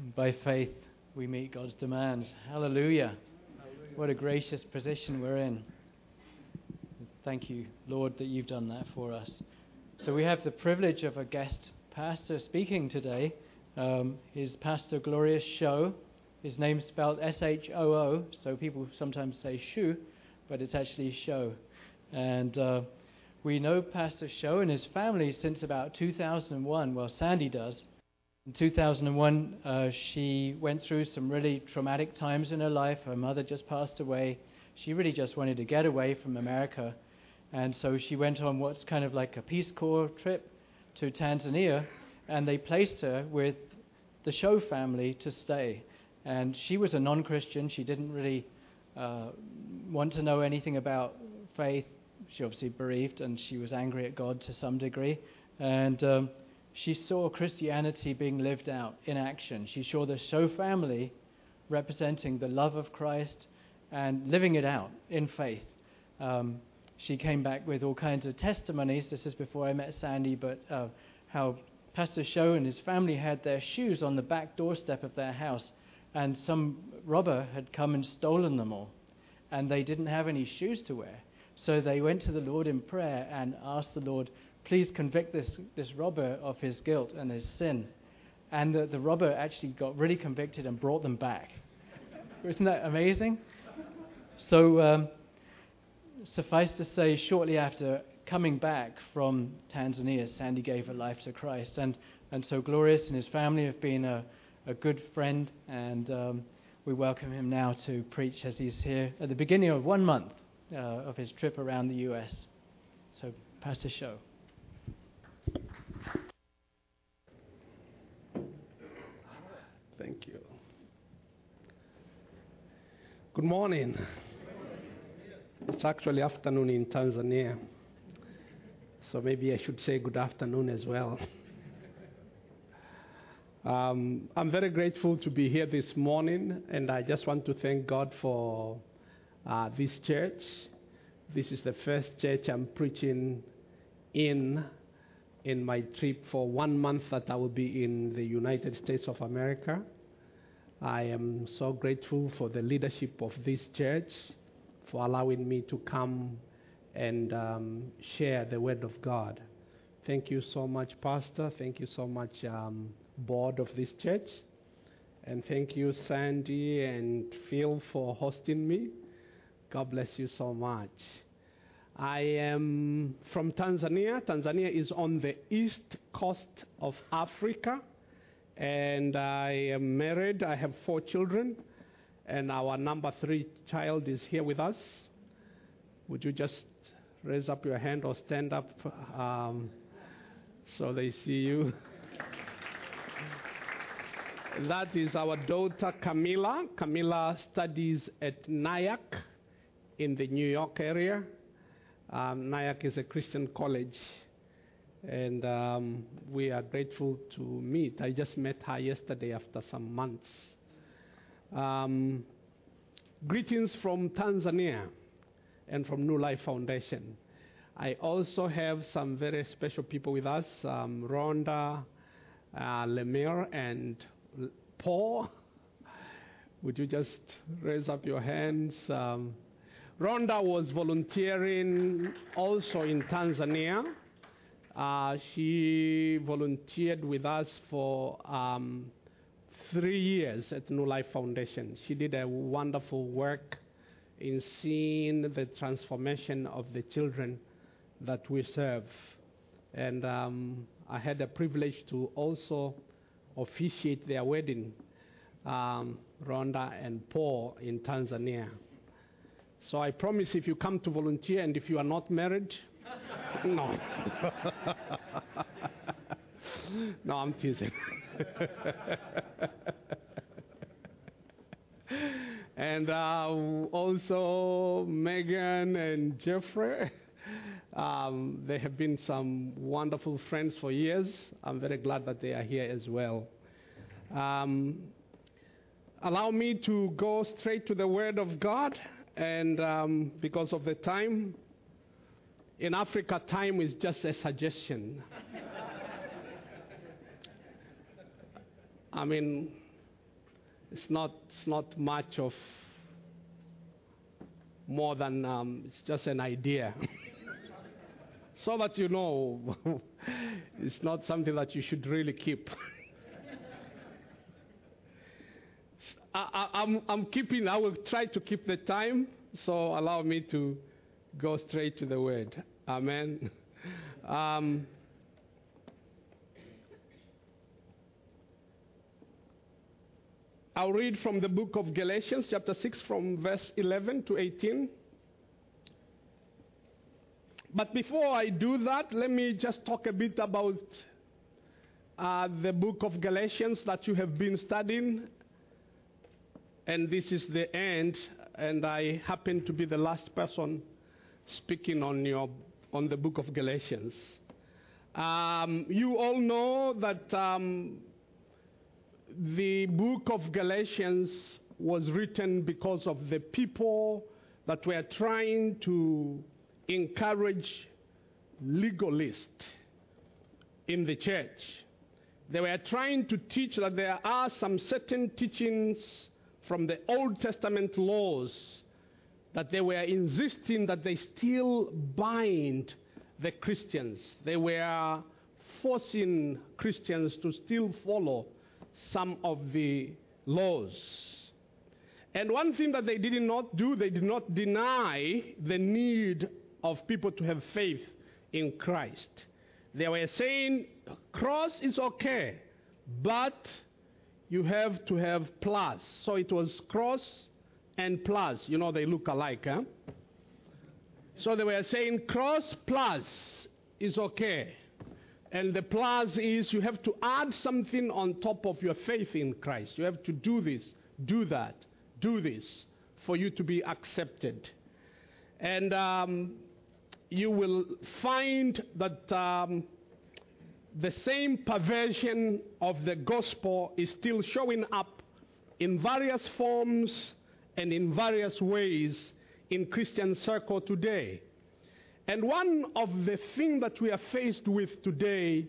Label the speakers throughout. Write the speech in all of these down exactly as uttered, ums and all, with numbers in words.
Speaker 1: By faith, we meet God's demands. Hallelujah. What a gracious position we're in. Thank you, Lord, that you've done that for us. So we have the privilege of a guest pastor speaking today. Um, his Pastor Glorious Shou. His name's spelled S H O O, so people sometimes say Shu, but it's actually Shou. And uh, we know Pastor Shou and his family since about two thousand one. Well, Sandy does. In two thousand one, uh, she went through some really traumatic times in her life. Her mother just passed away. She really just wanted to get away from America. And so she went on what's kind of like a Peace Corps trip to Tanzania, and they placed her with the Shou family to stay. And she was a non-Christian. She didn't really uh, want to know anything about faith. She obviously bereaved, and she was angry at God to some degree. And um, she saw Christianity being lived out in action. She saw the Shou family representing the love of Christ and living it out in faith. Um, she came back with all kinds of testimonies. This is before I met Sandy, but uh, how Pastor Shou and his family had their shoes on the back doorstep of their house, and some robber had come and stolen them all, and they didn't have any shoes to wear. So they went to the Lord in prayer and asked the Lord, please convict this, this robber of his guilt and his sin. And the, the robber actually got really convicted and brought them back. Isn't that amazing? So um, suffice to say, shortly after coming back from Tanzania, Sandy gave her life to Christ. And, and so Glorious and his family have been a, a good friend, and um, we welcome him now to preach as he's here at the beginning of one month uh, of his trip around the U S. So, Pastor Shou.
Speaker 2: Thank you. Good morning. It's actually afternoon in Tanzania, so maybe I should say good afternoon as well. um, I'm very grateful to be here this morning, and I just want to thank God for uh, this church. This is the first church I'm preaching in in my trip for one month that I will be in the United States of America. I am so grateful for the leadership of this church for allowing me to come and um, share the Word of God. Thank you so much, Pastor. Thank you so much, um, board of this church. And thank you, Sandy and Phil, for hosting me. God bless you so much. I am from Tanzania. Tanzania is on the east coast of Africa, and I am married. I have four children, and our number three child is here with us. Would you just raise up your hand or stand up um, so they see you? That is our daughter, Camila. Camila studies at Nyack in the New York area. Um, Nyack is a Christian college, and um, we are grateful to meet. I just met her yesterday after some months. Um, greetings from Tanzania and from New Life Foundation. I also have some very special people with us, um, Rhonda, uh, Lemire, and Paul. Would you just raise up your hands? Um, Rhonda was volunteering also in Tanzania. Uh, she volunteered with us for um, three years at New Life Foundation. She did a wonderful work in seeing the transformation of the children that we serve. And um, I had the privilege to also officiate their wedding, um, Rhonda and Paul, in Tanzania. So I promise, if you come to volunteer and if you are not married, no. No, I'm teasing. And uh, also Megan and Jeffrey, um, they have been some wonderful friends for years. I'm very glad that they are here as well. Um, allow me to go straight to the Word of God. And um, because of the time, in Africa, time is just a suggestion. I mean, It's not, it's not much of more than, um, it's just an idea. So that you know, it's not something that you should really keep. I, I, I'm, I'm keeping, I will try to keep the time, so allow me to go straight to the word. Amen. Um, I'll read from the book of Galatians, chapter six, from verse eleven to eighteen. But before I do that, let me just talk a bit about uh, the book of Galatians that you have been studying. And this is the end, and I happen to be the last person speaking on your on the book of Galatians. Um, you all know that um, the book of Galatians was written because of the people that were trying to encourage legalists in the church. They were trying to teach that there are some certain teachings from the Old Testament laws that they were insisting that they still bind the Christians. They were forcing Christians to still follow some of the laws. And one thing that they did not do, they did not deny the need of people to have faith in Christ. They were saying, cross is okay, but you have to have plus. So it was cross and plus. You know, they look alike, huh? So they were saying cross plus is okay. And the plus is you have to add something on top of your faith in Christ. You have to do this, do that, do this for you to be accepted. And um, you will find that um, the same perversion of the gospel is still showing up in various forms and in various ways in Christian circle today. And one of the things that we are faced with today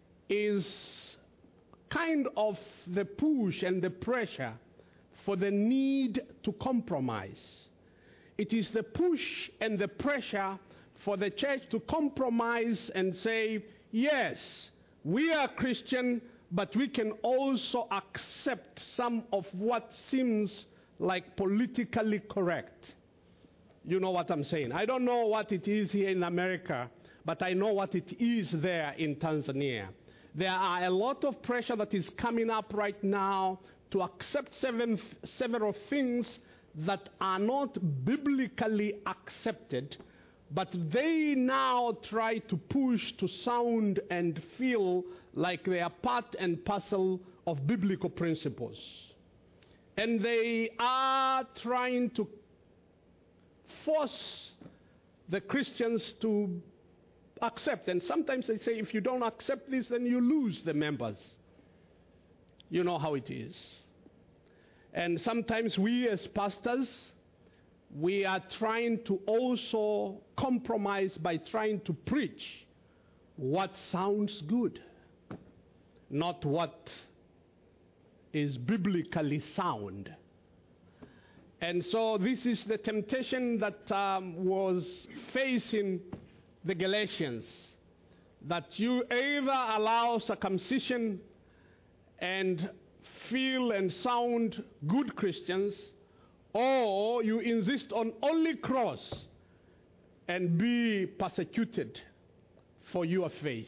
Speaker 2: is kind of the push and the pressure for the need to compromise. It is the push and the pressure for the church to compromise and say, yes, we are Christian, but we can also accept some of what seems like politically correct. You know what I'm saying? I don't know what it is here in America, but I know what it is there in Tanzania. There are a lot of pressure that is coming up right now to accept seven, several things that are not biblically accepted, but they now try to push to sound and feel like they are part and parcel of biblical principles. And they are trying to force the Christians to accept. And sometimes they say, if you don't accept this, then you lose the members. You know how it is. And sometimes we as pastors, we are trying to also compromise by trying to preach what sounds good, not what is biblically sound. And so this is the temptation that um, was facing the Galatians, that you either allow circumcision and feel and sound good Christians, or you insist on only cross and be persecuted for your faith.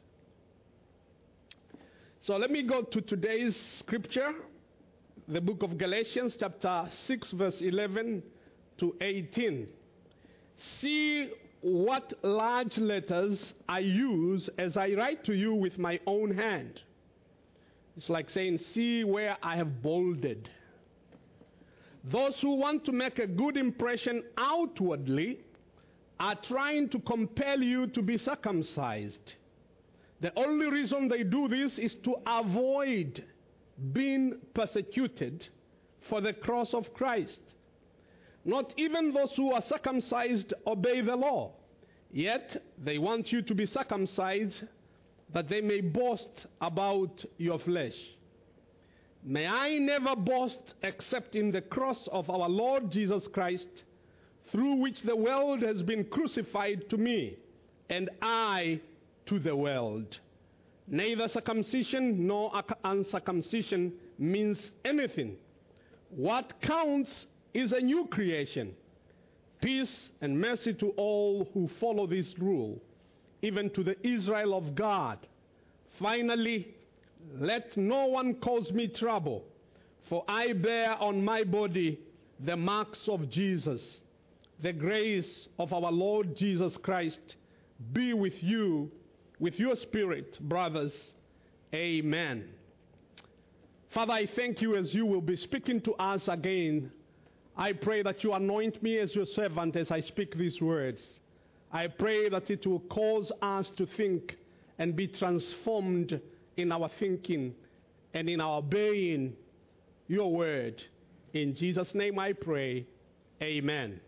Speaker 2: So let me go to today's scripture, the book of Galatians, chapter six, verse eleven to eighteen. See what large letters I use as I write to you with my own hand. It's like saying, see where I have bolded. Those who want to make a good impression outwardly are trying to compel you to be circumcised. The only reason they do this is to avoid being persecuted for the cross of Christ. Not even those who are circumcised obey the law. Yet they want you to be circumcised that they may boast about your flesh. May I never boast except in the cross of our Lord Jesus Christ, through which the world has been crucified to me, and I to the world. Neither circumcision nor uncircumcision means anything. What counts is a new creation. Peace and mercy to all who follow this rule, even to the Israel of God. Finally, let no one cause me trouble, for I bear on my body the marks of Jesus. The grace of our Lord Jesus Christ be with you, with your spirit, brothers. Amen. Father, I thank you as you will be speaking to us again. I pray that you anoint me as your servant as I speak these words. I pray that it will cause us to think and be transformed in our thinking and in our obeying your word. In Jesus' name I pray. Amen.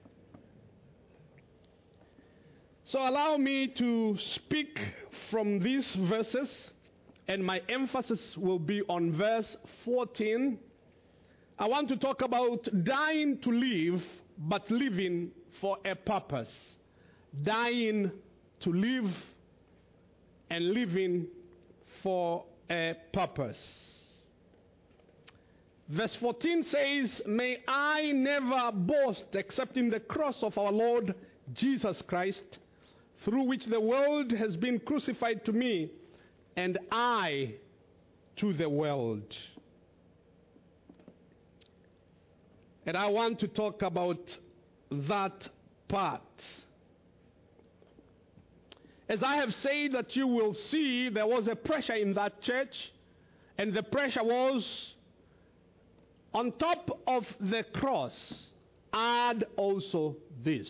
Speaker 2: So allow me to speak from these verses, and my emphasis will be on verse fourteen. I want to talk about dying to live, but living for a purpose. Dying to live and living for a purpose. Verse fourteen says, may I never boast except in the cross of our Lord Jesus Christ, through which the world has been crucified to me, and I to the world. And I want to talk about that part. As I have said that you will see, there was a pressure in that church, and the pressure was, on top of the cross, add also this.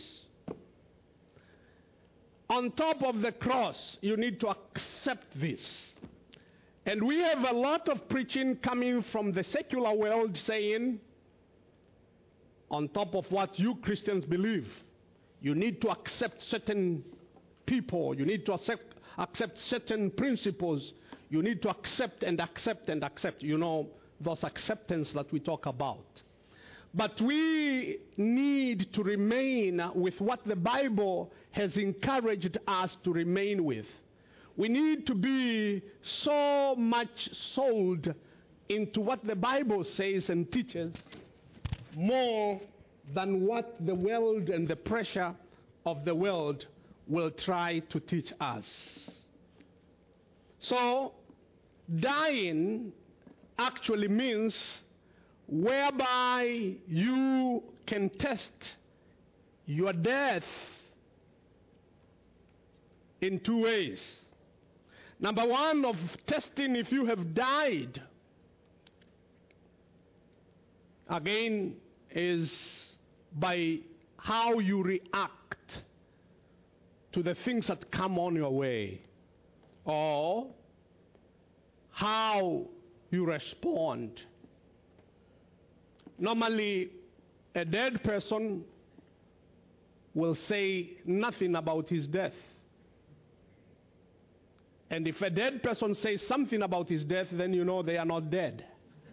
Speaker 2: On top of the cross, you need to accept this. And we have a lot of preaching coming from the secular world saying, on top of what you Christians believe, you need to accept certain people, you need to accept, accept certain principles, you need to accept and accept and accept, you know, those acceptance that we talk about. But we need to remain with what the Bible has encouraged us to remain with. We need to be so much sold into what the Bible says and teaches more than what the world and the pressure of the world will try to teach us. So, dying actually means whereby you can test your death in two ways. Number one, of testing if you have died, again, is by how you react to the things that come on your way, or how you respond. Normally, a dead person will say nothing about his death. And if a dead person says something about his death, then you know they are not dead.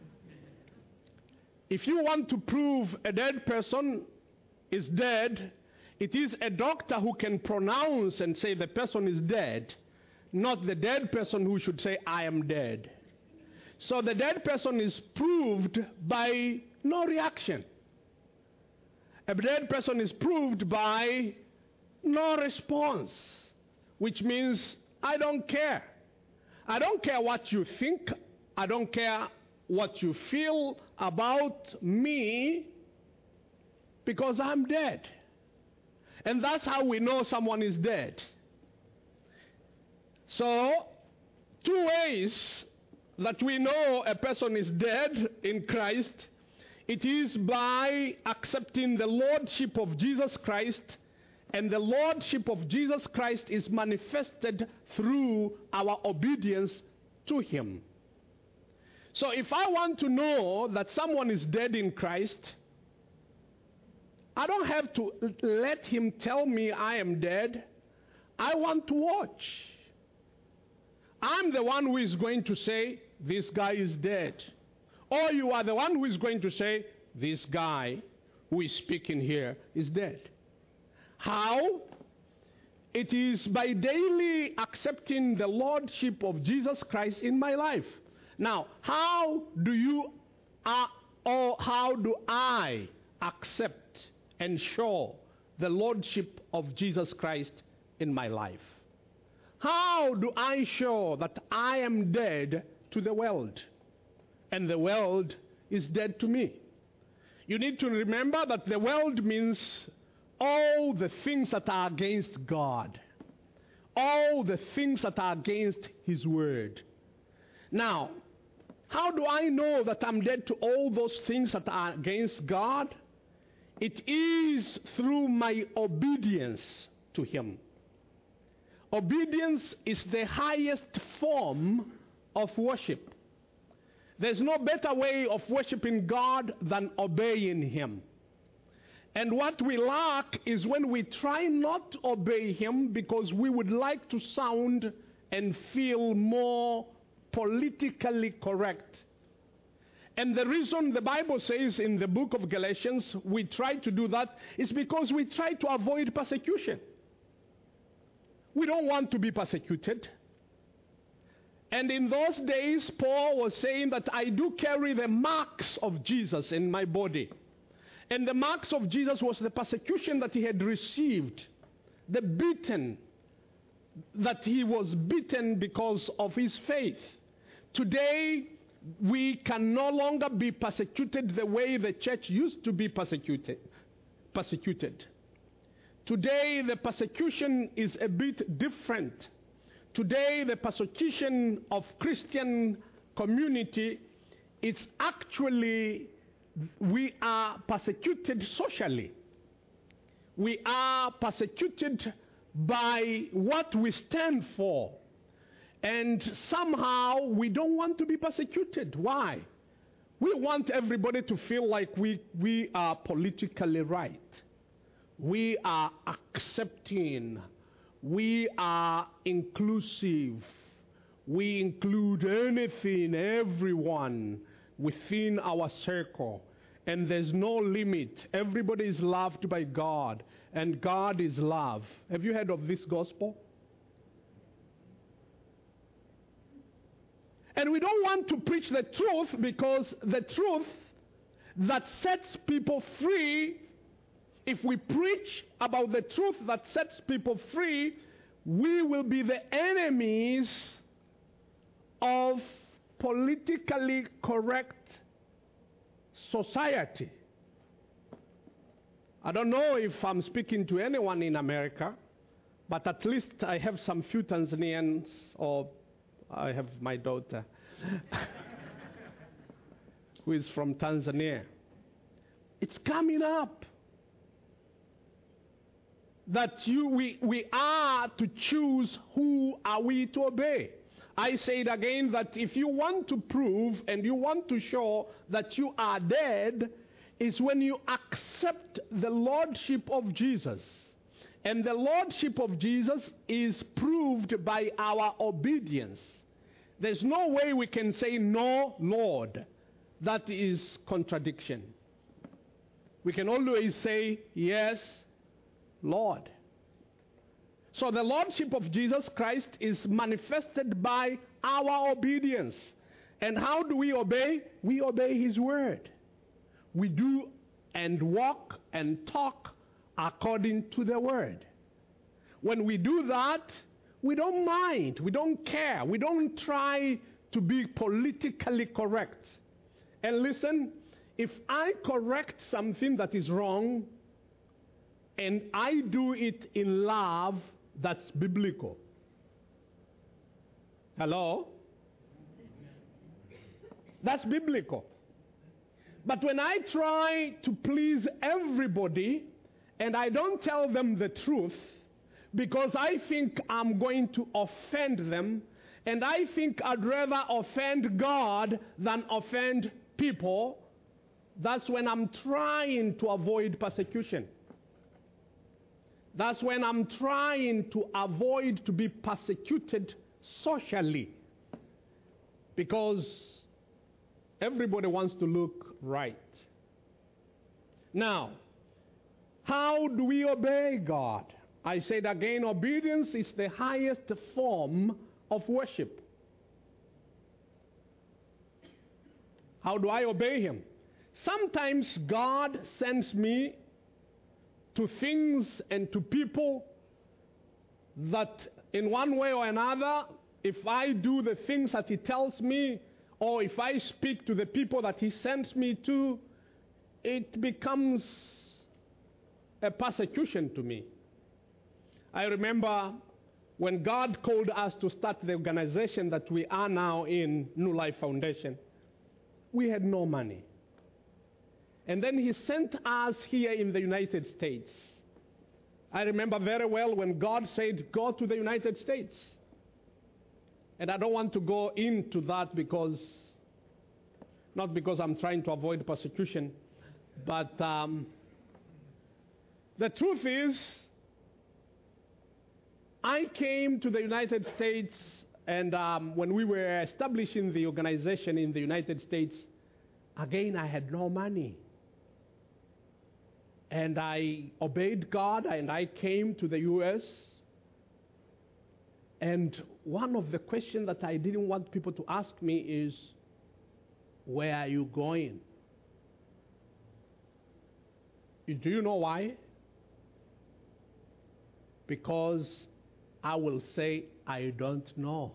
Speaker 2: If you want to prove a dead person is dead, it is a doctor who can pronounce and say the person is dead, not the dead person who should say, I am dead. So the dead person is proved by no reaction. A dead person is proved by no response, which means I don't care. I don't care what you think. I don't care what you feel about me, because I'm dead. And that's how we know someone is dead. So, two ways that we know a person is dead in Christ. It is by accepting the Lordship of Jesus Christ, and the Lordship of Jesus Christ is manifested through our obedience to Him. So if I want to know that someone is dead in Christ, I don't have to let him tell me I am dead. I want to watch. I'm the one who is going to say, this guy is dead. or you are the one who is going to say, this guy who is speaking here is dead. How? It is by daily accepting the Lordship of Jesus Christ in my life. Now, how do you, uh, or how do I accept and show the Lordship of Jesus Christ in my life? How do I show that I am dead to the world and the world is dead to me? You need to remember that the world means all the things that are against God, all the things that are against His Word. Now, how do I know that I'm dead to all those things that are against God? It is through my obedience to Him. Obedience is the highest form of worship. There's no better way of worshiping God than obeying Him. And what we lack is when we try not to obey Him because we would like to sound and feel more politically correct. And the reason the Bible says in the book of Galatians we try to do that is because we try to avoid persecution. We don't want to be persecuted. And in those days, Paul was saying that I do carry the marks of Jesus in my body. And the marks of Jesus was the persecution that he had received, the beaten, that he was beaten because of his faith. Today, we can no longer be persecuted the way the church used to be persecuted. Persecuted. Today, the persecution is a bit different. Today, the persecution of Christian community is actually, we are persecuted socially. We are persecuted by what we stand for. And somehow we don't want to be persecuted. Why? We want everybody to feel like we, we are politically right. We are accepting. We are inclusive. We include anything, everyone within our circle. And there's no limit. Everybody is loved by God. And God is love. Have you heard of this gospel? And we don't want to preach the truth because the truth that sets people free, if we preach about the truth that sets people free, we will be the enemies of politically correct society. I don't know if I'm speaking to anyone in America, but at least I have some few Tanzanians, or I have my daughter who is from Tanzania. It's coming up that you, we, we are to choose who are we to obey. I say it again that if you want to prove and you want to show that you are dead, is when you accept the Lordship of Jesus. And the Lordship of Jesus is proved by our obedience. There's no way we can say no, Lord. That is contradiction. We can always say yes, Lord. So the Lordship of Jesus Christ is manifested by our obedience. And how do we obey? We obey His word. We do and walk and talk according to the word. When we do that, we don't mind. We don't care. We don't try to be politically correct. And listen, if I correct something that is wrong, and I do it in love, that's biblical. Hello? That's biblical. But when I try to please everybody, and I don't tell them the truth, because I think I'm going to offend them, and I think I'd rather offend God than offend people, that's when I'm trying to avoid persecution. That's when I'm trying to avoid to be persecuted socially. Because Everybody wants to look right. Now, how do we obey God? I said again, obedience is the highest form of worship. How do I obey Him? Sometimes God sends me to things and to people that in one way or another, if I do the things that He tells me, or if I speak to the people that He sends me to, it becomes a persecution to me. I remember when God called us to start the organization that we are now in, New Life Foundation, we had no money. And then He sent us here in the United States. I remember very well when God said, go to the United States. And I don't want to go into that because, not because I'm trying to avoid persecution, but um, the truth is, I came to the United States, and um, when we were establishing the organization in the United States, again, I had no money. And I obeyed God, and I came to the U S And one of the questions that I didn't want people to ask me is, where are you going? Do you know why? Because I will say, I don't know.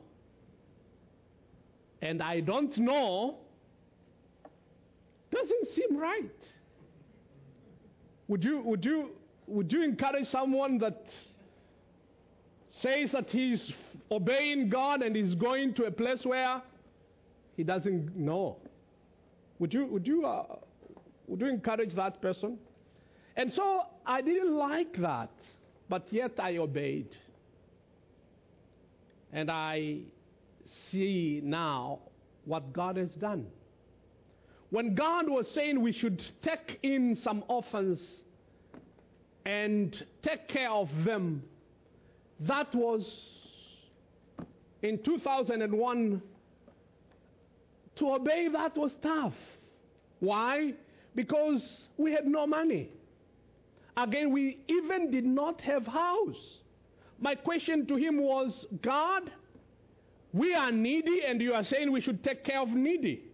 Speaker 2: And I don't know doesn't seem right. Would you, would you, would you encourage someone that says that he's obeying God and is going to a place where he doesn't know? Would you, would you, uh, would you encourage that person? And so I didn't like that, but yet I obeyed. And I see now what God has done. When God was saying we should take in some orphans and take care of them, that was in two thousand one. To obey that was tough. Why? Because we had no money. Again, we even did not have house. My question to him was, God, we are needy and you are saying we should take care of needy.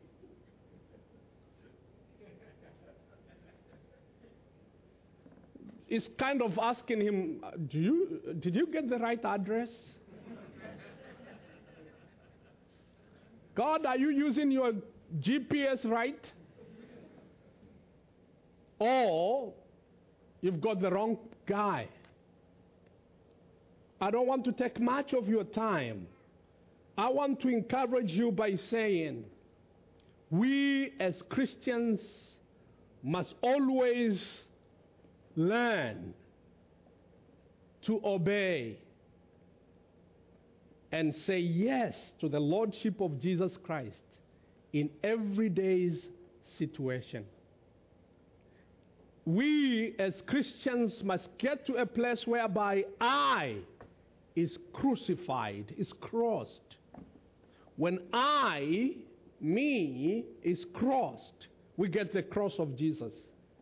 Speaker 2: It's kind of asking him, do you, did you get the right address? God, are you using your G P S right? Or you've got the wrong guy. I don't want to take much of your time. I want to encourage you by saying, we as Christians must always learn to obey and say yes to the Lordship of Jesus Christ in everyday's situation. We as Christians must get to a place whereby I is crucified, is crossed. When I, me, is crossed, we get the cross of Jesus.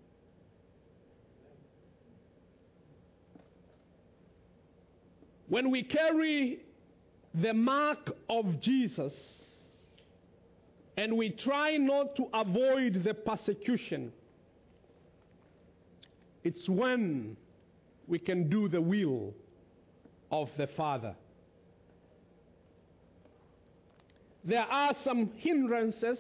Speaker 2: When we carry the mark of Jesus and we try not to avoid the persecution, it's when we can do the will of the Father. There are some hindrances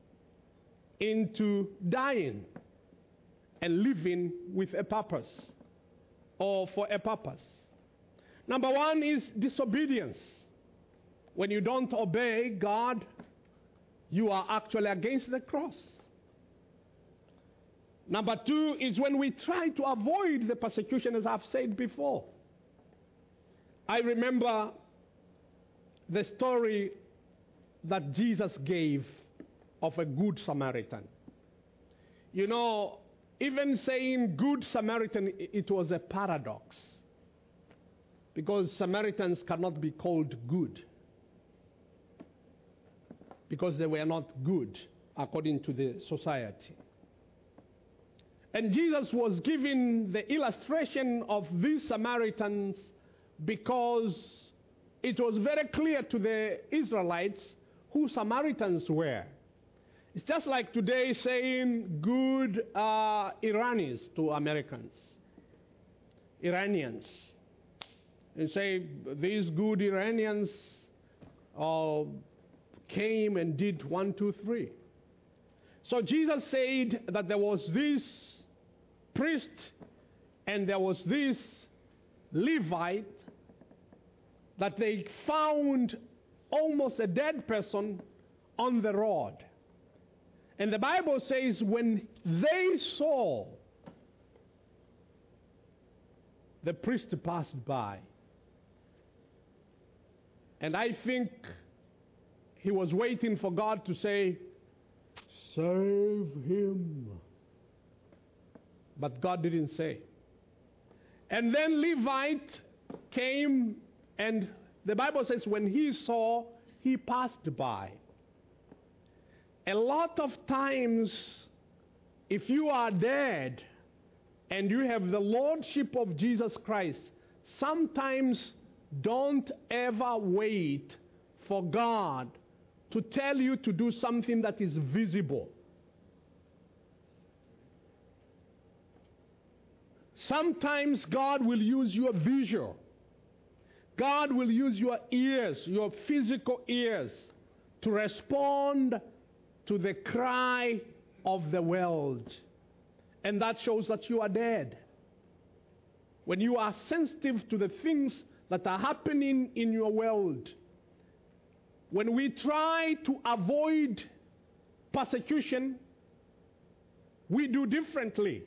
Speaker 2: into dying and living with a purpose or for a purpose. Number one is disobedience. When you don't obey God, you are actually against the cross. Number two is when we try to avoid the persecution, as I've said before. I remember the story that Jesus gave of a good Samaritan. You know, even saying good Samaritan, it was a paradox. Because Samaritans cannot be called good. Because they were not good. according to the society. And Jesus was giving the illustration of these Samaritans because it was very clear to the Israelites who Samaritans were. It's just like today saying good uh, Iranis to Americans. Iranians. And say these good Iranians uh, came and did one, two, three. So Jesus said that there was this priest and there was this Levite that they found almost a dead person on the road. And the Bible says when they saw the priest passed by, and I think he was waiting for God to say, save him. But God didn't say. And then Levite came, and the Bible says when he saw, he passed by. A lot of times, if you are dead and you have the lordship of Jesus Christ, sometimes don't ever wait for God to tell you to do something that is visible. Sometimes God will use your vision. God will use your ears, your physical ears, to respond to the cry of the world. And that shows that you are dead. When you are sensitive to the things that are happening in your world, when we try to avoid persecution, we do differently.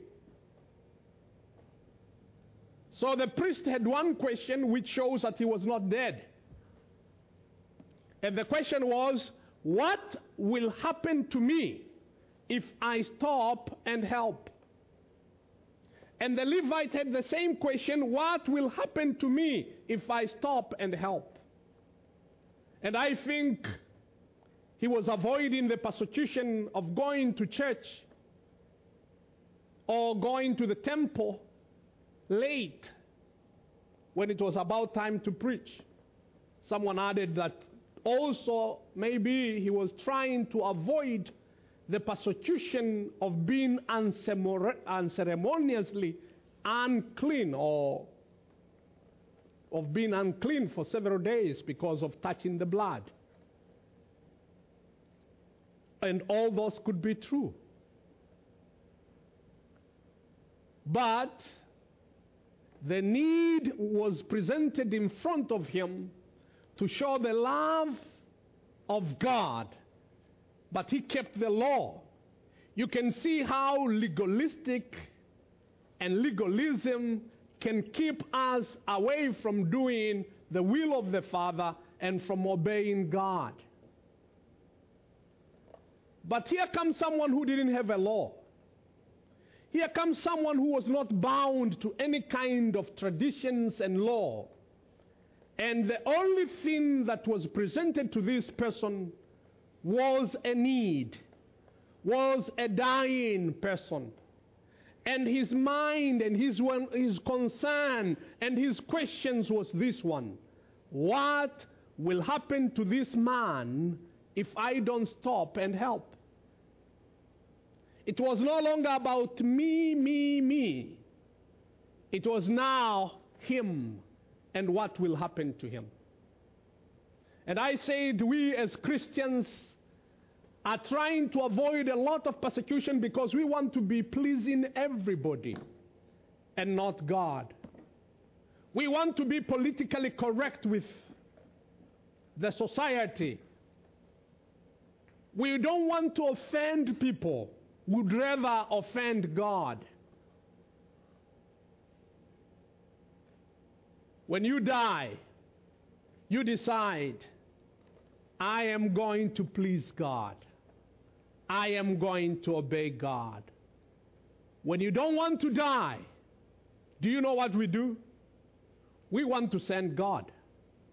Speaker 2: So the priest had one question which shows that he was not dead. And the question was, what will happen to me if I stop and help? And the Levite had the same question, what will happen to me if I stop and help? And I think he was avoiding the persecution of going to church or going to the temple late when it was about time to preach. Someone added that also maybe he was trying to avoid the persecution of being unceremoniously unclean, or of being unclean for several days because of touching the blood. And all those could be true. But the need was presented in front of him to show the love of God, but he kept the law. You can see how legalistic and legalism can keep us away from doing the will of the Father and from obeying God. But here comes someone who didn't have a law. Here comes someone who was not bound to any kind of traditions and law. And the only thing that was presented to this person was a need, was a dying person. And his mind and his, one, his concern and his questions was this one: what will happen to this man if I don't stop and help? It was no longer about me, me, me. It was now him and what will happen to him. And I said we as Christians are trying to avoid a lot of persecution because we want to be pleasing everybody and not God. We want to be politically correct with the society. We don't want to offend people. We'd rather offend God. When you die, you decide, I am going to please God. I am going to obey God. When you don't want to die, do you know what we do? We want to send God.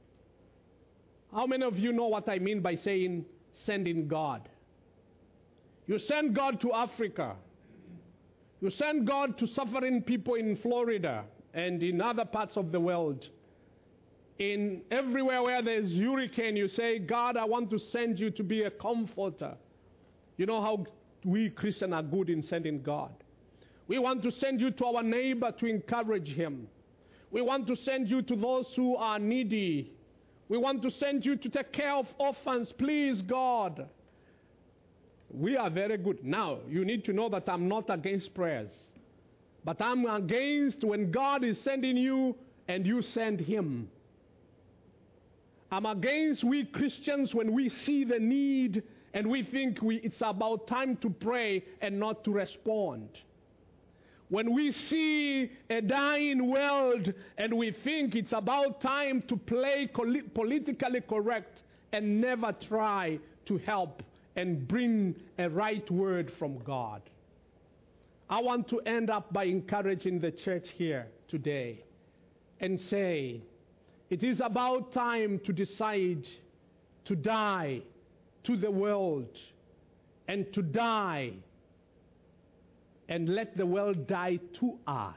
Speaker 2: How many of you know what I mean by saying sending God? You send God to Africa. You send God to suffering people in Florida and in other parts of the world. In everywhere where there's hurricane, you say, God, I want to send you to be a comforter. You know how we Christians are good in sending God. We want to send you to our neighbor to encourage him. We want to send you to those who are needy. We want to send you to take care of orphans. Please, God. We are very good. Now, you need to know that I'm not against prayers. But I'm against when God is sending you and you send him. I'm against we Christians when we see the need and we think we, it's about time to pray and not to respond. When we see a dying world and we think it's about time to play politically correct and never try to help and bring a right word from God. I want to end up by encouraging the church here today and say, it is about time to decide to die to the world and to die and let the world die to us.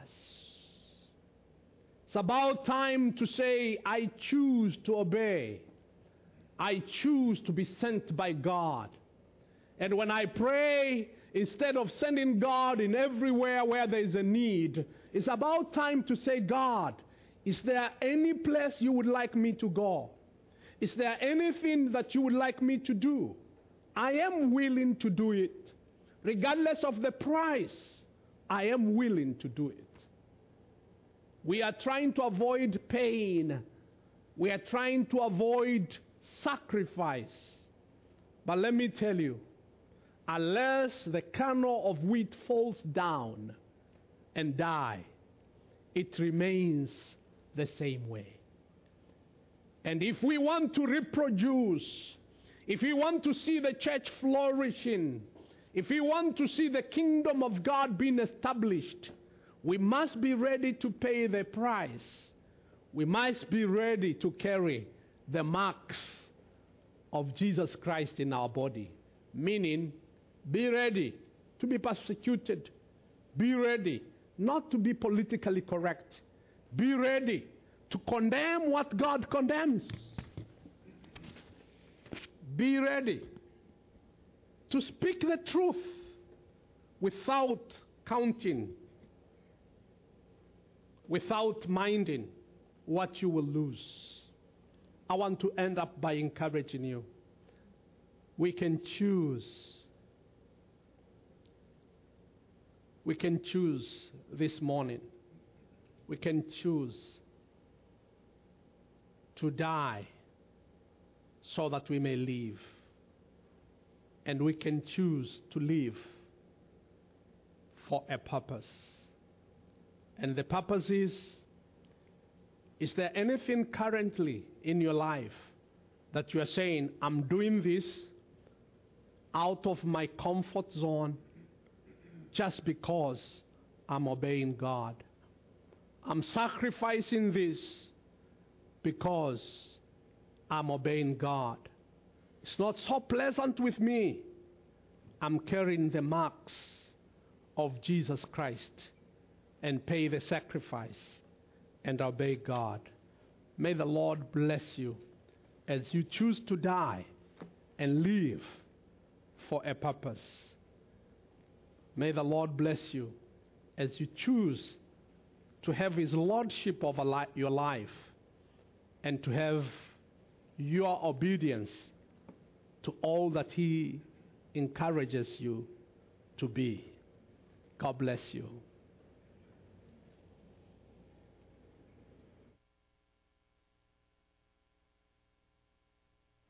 Speaker 2: It's about time to say, I choose to obey. I choose to be sent by God. And when I pray, instead of sending God in everywhere where there is a need, it's about time to say, God, is there any place you would like me to go? Is there anything that you would like me to do? I am willing to do it. Regardless of the price, I am willing to do it. We are trying to avoid pain. We are trying to avoid sacrifice. But let me tell you, unless the kernel of wheat falls down and die, it remains the same way. And if we want to reproduce, if we want to see the church flourishing, if we want to see the kingdom of God being established, we must be ready to pay the price. We must be ready to carry the marks of Jesus Christ in our body. Meaning, be ready to be persecuted. Be ready not to be politically correct. Be ready to condemn what God condemns. Be ready to speak the truth without counting, without minding what you will lose. I want to end up by encouraging you. We can choose. We can choose this morning. We can choose to die so that we may live. And we can choose to live for a purpose. And the purpose is, is there anything currently in your life that you are saying, I'm doing this out of my comfort zone just because I'm obeying God? I'm sacrificing this because I'm obeying God. It's not so pleasant with me. I'm carrying the marks of Jesus Christ and pay the sacrifice and obey God. May the Lord bless you as you choose to die and live for a purpose. May the Lord bless you as you choose to have His lordship over li- your life and to have your obedience to all that He encourages you to be. God bless you.